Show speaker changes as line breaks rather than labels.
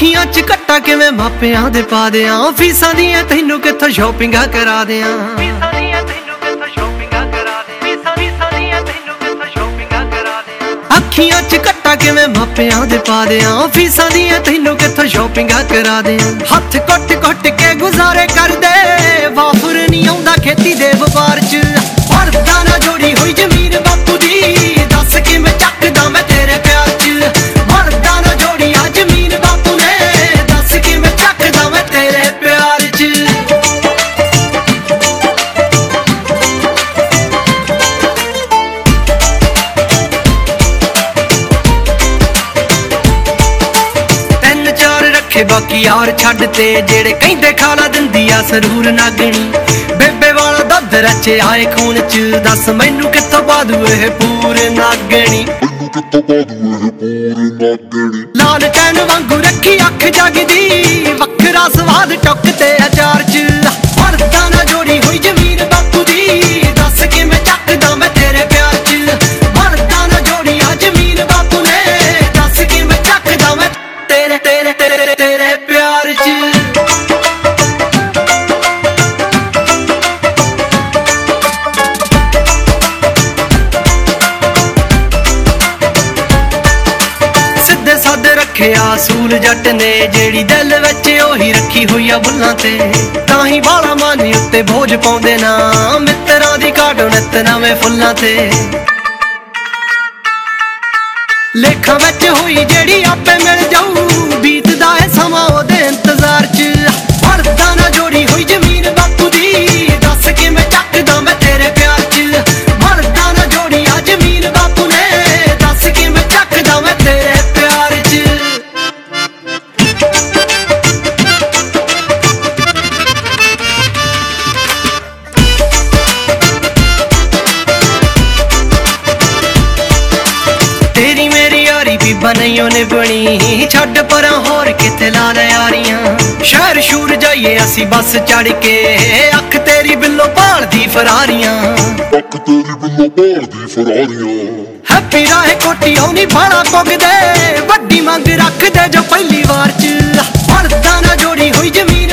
ਅੱਖੀਆਂ 'ਚ ਘੱਟਾ ਕਿਵੇਂ ਮਾਪਿਆਂ ਦੇ ਪਾ ਦਿਆਂ, ਫੀਸਾਂ ਦੀਆਂ ਤੈਨੂੰ ਕਿੱਥੋਂ ਸ਼ੋਪਿੰਗਾਂ ਕਰਾ ਦਿਆਂ। ਅੱਖੀਆਂ 'ਚ ਘੱਟਾ ਕਿਵੇਂ ਮਾਪਿਆਂ ਦੇ ਪਾ ਦਿਆਂ, ਫੀਸਾਂ ਦੀਆਂ ਤੈਨੂੰ ਕਿੱਥੋਂ ਸ਼ੋਪਿੰਗਾਂ ਕਰਾ ਦਿਆਂ। ਹੱਥ ਕੁੱਟ ਕੇ ਗੁਜ਼ਾਰੇ ਕਰਦੇ, ਵਾਫਰ ਨਹੀਂ ਆਉਂਦਾ ਖੇਤੀ ਦੇ ਵਪਾਰ 'ਚ। ਪੜਦਾ ਨਾ ਜੋੜੀ ਹੋਈ ਜ਼ਮੀਨ ਬਾਪੂ ਦੀ, ਦੱਸ ਕਿਵੇਂ ਚੱਕਦਾ ਮੈਂ ਤੇਰੇ ਪਿਆਰ 'ਚ। ਪੜਦਾ ਨਾ ਜੋੜੀ ਆ ਜ਼ਮੀਨ ਬਾਪੂ ਨੇ, ਦੱਸ ਕਿਵੇਂ ਚੱਕਦਾ ਮੈਂ ਤੇਰੇ ਪਿਆਰ 'ਚ। ਬਾਕੀ ਯਾਰ ਛੱਡ ਤੇ ਜਿਹੜੇ ਕਹਿੰਦੇ ਖਾਲਾ ਦਿੰਦੀ ਆ ਸਰੂਰ ਨਾਗਣੀ। ਬੇਬੇ ਵਾਲਾ ਦੁੱਧ ਰਚੇ ਆਏ ਖੂਨ 'ਚ, ਦੱਸ ਮੈਨੂੰ ਕਿੱਥੋਂ ਬਾਦੂ ਇਹ ਪੂਰ ਨਾਗਣੀ। ਲਾਲ ਟੈਨ ਵਾਂਗੂ ਰੱਖੀ ਅੱਖ ਜਗਦੀ, ਵੱਖਰਾ ਸਵਾਦ ਟੁੱਕ ਤੇ ਅਚਾਰ 'ਚ। ਪੜਦਾ ਨਾ ਜੋੜੀ ਹੋਈ ਜ਼ਮੀਨ ਬਾਪੂ ਦੀ, ਦੱਸ ਕਿਵੇਂ ਚੱਕਦਾ ਮੈਂ ਤੇਰੇ ਪਿਆਰ 'ਚ। ਪੜਦਾ ਨਾ ਜੋੜੀ ਆ ਜ਼ਮੀਨ ਬਾਪੂ ਨੇ, ਦੱਸ ਕਿਵੇਂ ਚੱਕਦਾ ਮੈਂ ਤੇਰੇ ਤੇਰੇ ਤੇਰੇ ਤੇਰੇ ਪਿਆਰ 'ਚ। ਸਿੱਧੇ ਸਾਦੇ ਰੱਖਿਆ ਅਸੂਲ ਜੱਟ ਨੇ, ਜਿਹੜੀ ਦਿਲ ਵਿੱਚ ਉਹੀ ਰੱਖੀ ਹੋਈ ਆ ਬੁੱਲਾਂ ਤੇ। ਤਾਂ ਹੀ ਬਾਲਾ ਮਾਨੀ ਉੱਤੇ ਬੋਝ ਪਾਉਂਦੇ ਨਾ, ਮਿੱਤਰਾਂ ਦੀ ਕਾਢੋ ਨਿੱਤ ਨਵੇਂ ਫੁੱਲਾਂ ਤੇ। ਲੇਖਾਂ ਵਿੱਚ ਹੋਈ ਜਿਹੜੀ ਆਪੇ ਮਿਲ ਜਾਊ, ਬੀਤਦਾ ਏ ਸਮਾਂ ਉਹਦੇ ਇੰਤਜ਼ਾਰ 'ਚ। ਪੜਦਾ ਨਾ ਜੋੜੀ ਹੋਈ ਜ਼ਮੀਨ ਬਾਪੂ ਦੀ, ਦੱਸ ਕਿਵੇਂ ਚੱਕਦਾ ਮੈਂ ਤੇਰੇ ਪਿਆਰ 'ਚ। ਪੜਦਾ ਨਾ ਜੋੜੀ ਆ ਜ਼ਮੀਨ ਬਾਪੂ ਨੇ, ਦੱਸ ਕਿਵੇਂ ਚੱਕਦਾ ਮੈਂ ਤੇਰੇ ਪਿਆਰ 'ਚ। ਤੇਰੀ ਮੇਰੀ ਯਾਰੀ ਬੀਬਾ ਨਹੀਂ ਉਹਨੇ ਬਣੀ, ਛੱਡ ਪਰਾਂ ਹੋਰ ਕਿਤੇ ਲਾ ਲੈ ਯਾਰੀਆਂ। ਸ਼ਹਿਰ ਸ਼ੂਰ ਜਾਈਏ ਅਸੀਂ ਬੱਸ ਚੜ ਕੇ, ਅੱਖ ਤੇਰੀ ਬਿੱਲੋ ਭਾਲਦੀ ਫਰਾਰੀਆਂ। ਹੈਪੀ ਰਾਹੇ ਕੋਟੀ ਆਉਣੀ ਬਾਲਾ ਪੁੱਗਦੇ, ਵੱਡੀ ਮੰਗ ਰੱਖਦੇ ਜੋ ਪਹਿਲੀ ਵਾਰ 'ਚ। ਪੜਦਾ ਨਾ ਜੋੜੀ ਹੋਈ ਜ਼ਮੀਨ